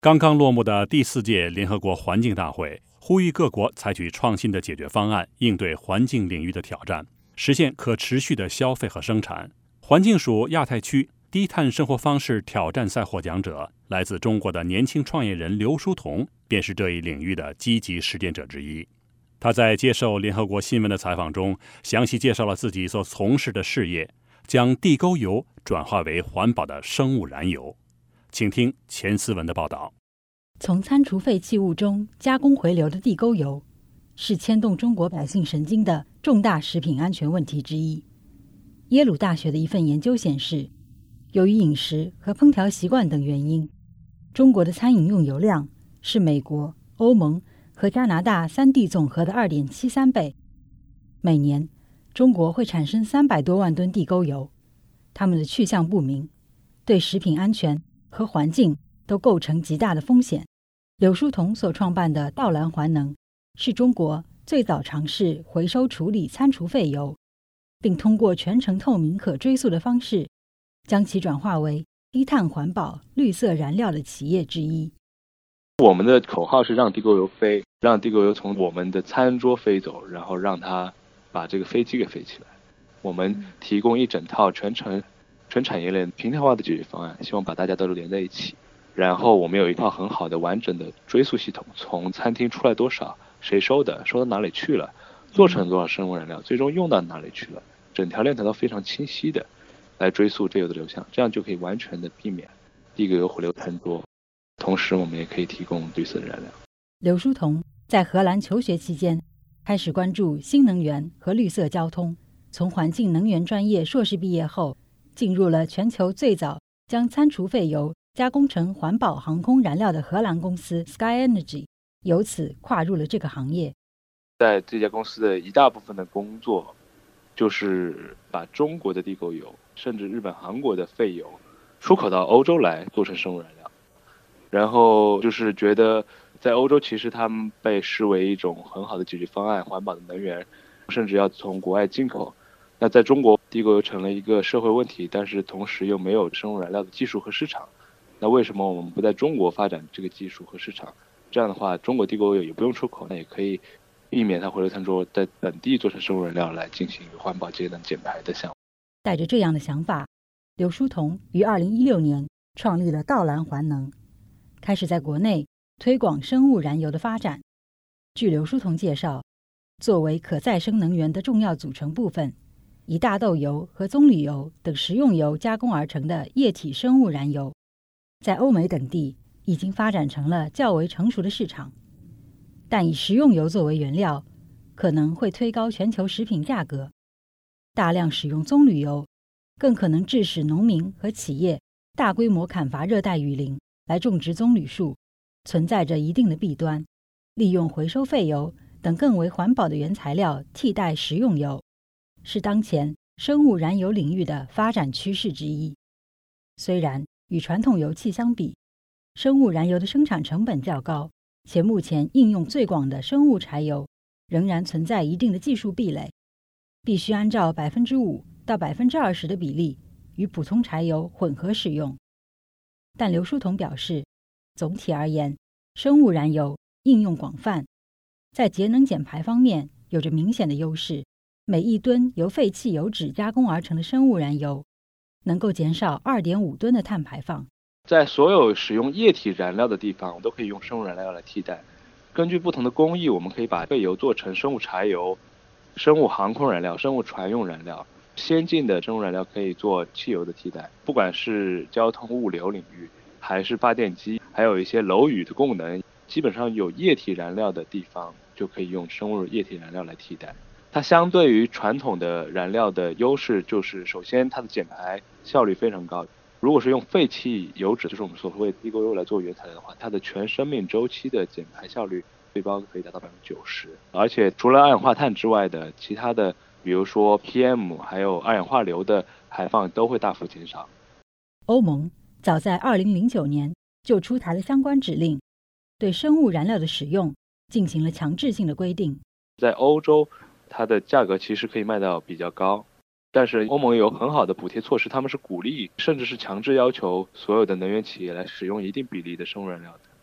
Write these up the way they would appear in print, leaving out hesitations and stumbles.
刚刚落幕的第4届联合国环境大会呼吁各国采取创新的解决方案，应对环境领域的挑战，实现可持续的消费和生产。环境署亚太区低碳生活方式挑战赛获奖者，来自中国的年轻创业人刘书彤，便是这一领域的积极实践者之一。他在接受联合国新闻的采访中，详细介绍了自己所从事的事业，将地沟油转化为环保的生物燃油。请听钱思文的报道。 从餐厨废弃物中加工回流的地沟油，是牵动中国百姓神经的重大食品安全问题之一。耶鲁大学的一份研究显示，由于饮食和烹调习惯等原因，中国的餐饮用油量是美国、欧盟和加拿大3地总和的 2.73 倍。每年，中国会产生300多万吨地沟油，它们的去向不明，对食品安全和环境都构成极大的风险。刘书彤所创办的道蓝环能是中国最早尝试回收处理餐厨废油，并通过全程透明可追溯的方式，将其转化为低碳环保绿色燃料的企业之一。 我们的口号是让地沟油飞，让地沟油从我们的餐桌飞走，然后让它把这个飞机给飞起来。我们提供一整套全产业链平台化的解决方案，希望把大家都连在一起。然后我们有一套很好的完整的追溯系统，从餐厅出来多少，谁收的，收到哪里去了，做成多少生物燃料，最终用到哪里去了，整条链条都非常清晰的来追溯这油的流向，这样就可以完全的避免地沟油回流餐桌。同时我们也可以提供绿色的燃料。 刘书彤在荷兰求学期间开始关注新能源和绿色交通，从环境能源专业硕士毕业后，进入了全球最早将餐厨废油加工成环保航空燃料的荷兰公司 Sky Energy， 由此跨入了这个行业。 在这家公司的一大部分的工作就是把中国的地沟油甚至日本韩国的废油出口到欧洲来做成生物燃料，然后就是觉得在欧洲其实他们被视为一种很好的解决方案，环保的能源甚至要从国外进口。那在中国地沟油成了一个社会问题，但是同时又没有生物燃料的技术和市场，那为什么我们不在中国发展这个技术和市场？这样的话中国地沟油也不用出口，那也可以避免它回流餐桌，在本地做成生物燃料来进行环保节能减排的项目。 带着这样的想法，刘书彤于2016年创立了道蓝环能，开始在国内推广生物燃油的发展。据刘书彤介绍，作为可再生能源的重要组成部分，以大豆油和棕榈油等食用油加工而成的液体生物燃油，在欧美等地已经发展成了较为成熟的市场。但以食用油作为原料，可能会推高全球食品价格。大量使用棕榈油，更可能致使农民和企业大规模砍伐热带雨林来种植棕榈树，存在着一定的弊端。利用回收废油等更为环保的原材料替代食用油，是当前生物燃油领域的发展趋势之一。虽然与传统油气相比，生物燃油的生产成本较高，且目前应用最广的生物柴油仍然存在一定的技术壁垒，必须按照 5% 到 20% 的比例与普通柴油混合使用。但刘书彤表示，总体而言，生物燃油应用广泛，在节能减排方面有着明显的优势。每1吨由废弃油脂加工而成的生物燃油能够减少 2.5 吨的碳排放。 在所有使用液体燃料的地方，我们都可以用生物燃料来替代。根据不同的工艺，我们可以把废油做成生物柴油、生物航空燃料、生物船用燃料。先进的生物燃料可以做汽油的替代，不管是交通物流领域，还是发电机，还有一些楼宇的功能，基本上有液体燃料的地方就可以用生物液体燃料来替代。它相对于传统的燃料的优势就是，首先它的减排效率非常高。如果是用废弃油脂，就是我们所谓的地沟油来做原材料的话，它的全生命周期的减排效率最高可以达到90%。而且除了二氧化碳之外的其他的，比如说 PM 还有二氧化硫的排放都会大幅减少。 欧盟早在2009年就出台了相关指令，对生物燃料的使用进行了强制性的规定。 在欧洲，它的价格其实可以卖到比较高，但是欧盟有很好的补贴措施，他们是鼓励甚至是强制要求所有的能源企业来使用一定比例的生物燃料的。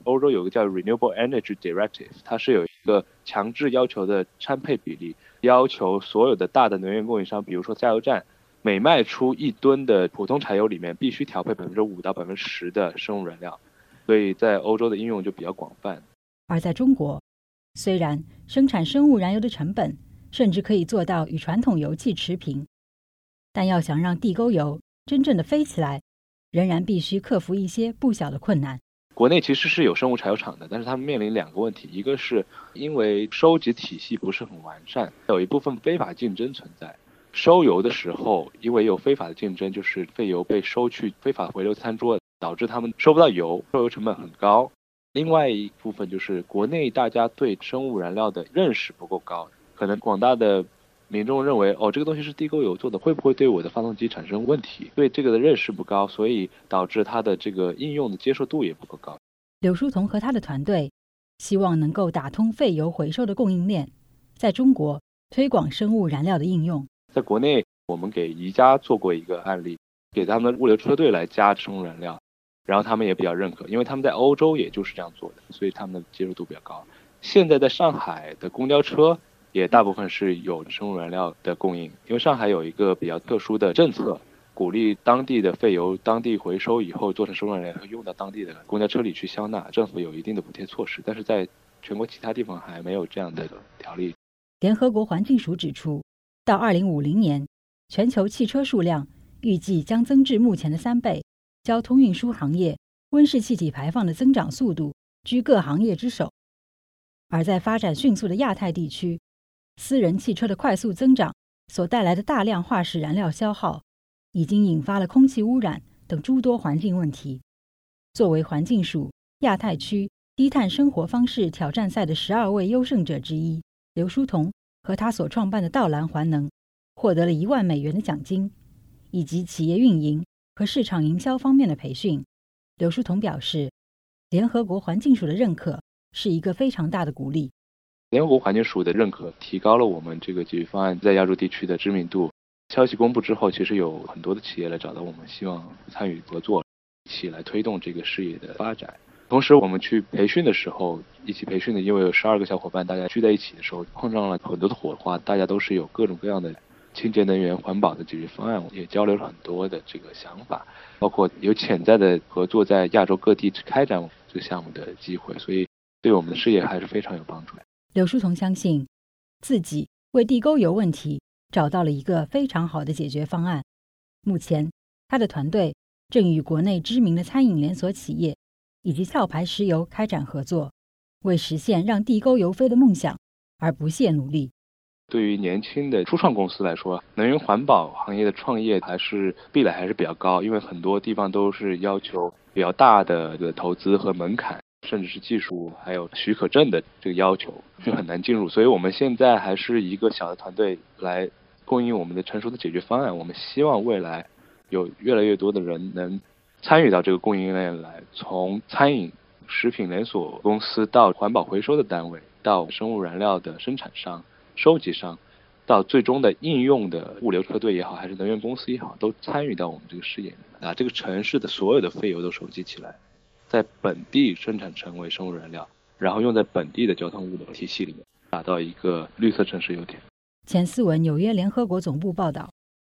欧洲有个叫 Renewable Energy Directive， 它是有一个强制要求的掺配比例，要求所有的大的能源供应商，比如说加油站，每卖出1吨的普通柴油里面必须调配5%到10%的生物燃料，所以在欧洲的应用就比较广泛。 而在中国，虽然生产生物燃油的成本甚至可以做到与传统油气持平，但要想让地沟油真正的飞起来，仍然必须克服一些不小的困难。 国内其实是有生物柴油厂的，但是他们面临2个问题，一个是因为收集体系不是很完善，有一部分非法竞争存在。收油的时候，因为有非法的竞争，就是废油被收去非法回流餐桌，导致他们收不到油，收油成本很高。另外一部分就是国内大家对生物燃料的认识不够高，可能广大的民众认为这个东西是地沟油做的，会不会对我的发动机产生问题，对这个的认识不高，所以导致它的这个应用的接受度也不够高。 刘书同和他的团队希望能够打通废油回收的供应链，在中国推广生物燃料的应用。 在国内我们给宜家做过一个案例，给他们的物流车队来加生物燃料，然后他们也比较认可，因为他们在欧洲也就是这样做的，所以他们的接受度比较高。现在在上海的公交车也大部分是有生物燃料的供应，因为上海有一个比较特殊的政策，鼓励当地的废油当地回收以后做成生物燃料，用到当地的公交车里去消纳，政府有一定的补贴措施，但是在全国其他地方还没有这样的条例。 联合国环境署指出，到2050年，全球汽车数量预计将增至目前的3倍，交通运输行业温室气体排放的增长速度居各行业之首。而在发展迅速的亚太地区，私人汽车的快速增长所带来的大量化石燃料消耗，已经引发了空气污染等诸多环境问题。作为环境署亚太区低碳生活方式挑战赛的12位优胜者之一，刘书同和他所创办的道蓝环能获得了1万美元的奖金，以及企业运营和市场营销方面的培训。刘书同表示，联合国环境署的认可是一个非常大的鼓励。 联合国环境署的认可提高了我们这个解决方案在亚洲地区的知名度。消息公布之后，其实有很多的企业来找到我们，希望参与合作，一起来推动这个事业的发展。同时我们去培训的时候，一起培训的因为有12个小伙伴，大家聚在一起的时候碰上了很多的火花，大家都是有各种各样的清洁能源环保的解决方案，也交流了很多的这个想法，包括有潜在的合作在亚洲各地开展这个项目的机会，所以对我们的事业还是非常有帮助的。 刘书同相信自己为地沟油问题找到了一个非常好的解决方案。目前他的团队正与国内知名的餐饮连锁企业以及壳牌石油开展合作，为实现让地沟油飞的梦想而不懈努力。 对于年轻的初创公司来说，能源环保行业的创业壁垒还是比较高，因为很多地方都是要求比较大的投资和门槛，甚至是技术还有许可证的这个要求，就很难进入。所以我们现在还是一个小的团队来供应我们的成熟的解决方案。我们希望未来有越来越多的人能参与到这个供应链来，从餐饮、食品连锁公司到环保回收的单位，到生物燃料的生产商、收集商，到最终的应用的物流车队也好，还是能源公司也好，都参与到我们这个事业里面，把这个城市的所有的废油都收集起来，在本地生产成为生物燃料，然后用在本地的交通物流体系里面，打造一个绿色城市油田。 前4文纽约联合国总部报道，